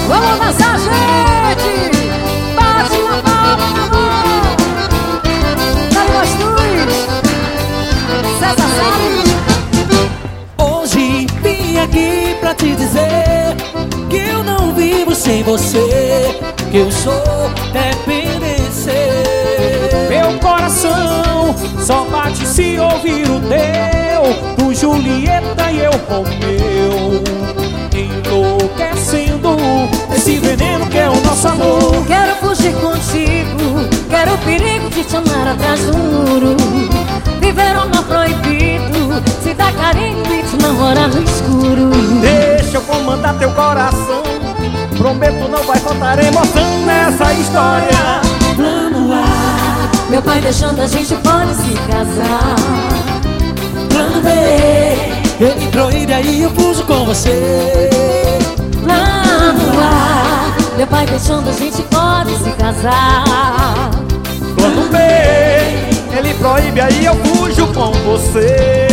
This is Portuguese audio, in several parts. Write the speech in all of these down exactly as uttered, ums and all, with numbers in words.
Vamos dançar, gente! Bate na palma da mão! Dali Mastruz! César Salles! Hoje vim aqui pra te dizer que eu não vivo sem você, que eu sou dependência. Meu coração só bate se ouvir o teu, do Julieta e eu Romeu, enlouquecendo esse veneno que é o nosso amor. Quero fugir contigo, quero o perigo de te amar atrás do muro, viver o amor proibido, se dar carinho e te namorar no escuro. Deixa eu comandar teu coração, prometo não vai faltar emoção nessa história. Plano A, meu pai deixando a gente pode se casar. Plano B, ele proíbe, aí eu fujo com você. Plano A, meu pai deixando a gente pode se casar. Plano B, ele proíbe, aí eu fujo com você.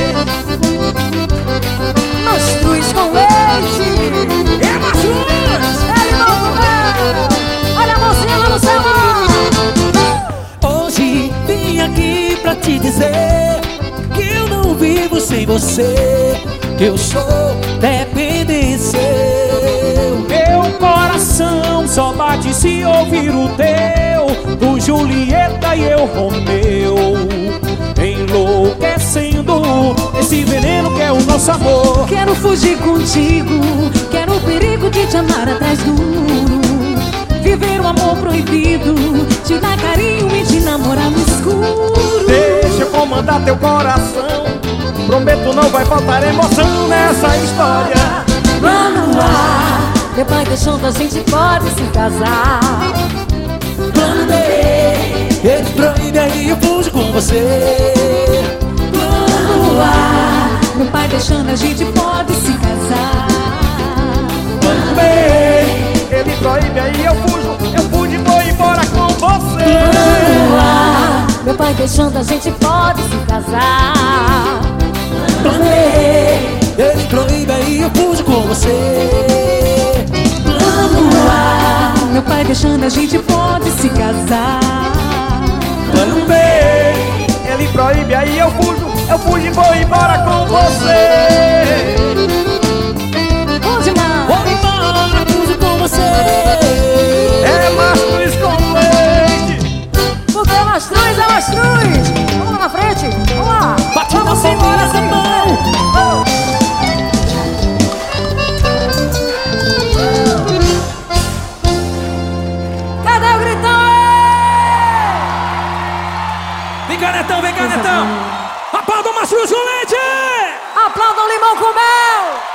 Mastruz com leite. É Mastruz! Ele não comeu! Olha a mocinha lá no céu! Hoje vim aqui pra te dizer que eu não vivo sem você, que eu sou dependência. Meu coração só bate se ouvir o teu, do Julieta e eu Romeu, enlouquecendo esse veneno que é o nosso amor. Quero fugir contigo, quero o perigo de te amar atrás do muro, viver o amor proibido, te dar carinho e te namorar no escuro. Deixa eu comandar teu coração, prometo não vai faltar emoção nessa história. Plano A, meu pai deixando a gente pode se casar. Plano B, ele proíbe, aí eu fujo com você. Plano A, meu pai deixando a gente pode se casar. Plano B, ele proíbe, aí eu fujo, eu fujo e vou embora com você. Plano A, meu pai deixando a gente pode se casar. Plano B, ele proíbe, aí eu fujo com você. Plano A, meu pai deixando a gente pode se casar. Plano B, ele proíbe, aí eu fujo, eu fujo e vou embora com você. Bom demais! Vou embora, fujo com você. É Mastruz com leite. Porque é Mastruz, é Mastruz! Vamos lá na frente, vamos lá! Bate na palma dessa mão. Cadê o gritão? Vem cá, Netão, vem cá, Netão. Aplauda o Mastruz com leite. Aplaudam o Limão com Mel!